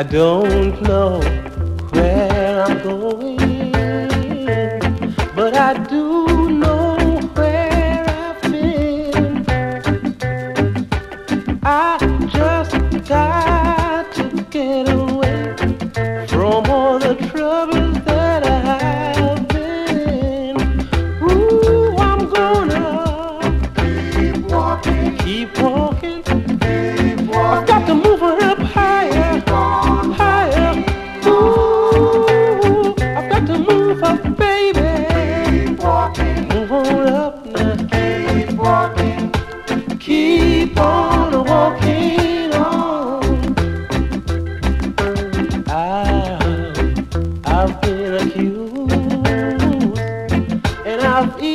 I don't know where I'm going, but I do know where I've been. I just got to get away from all the troubles that I have been. Ooh, I'm gonna keep walking, keep walking, keep walking. I've got to move her up higher, higher. Ooh, I've got to move up, baby. Keep walking, move on up now. Keep walking, keep on walking on. I've been accused and I've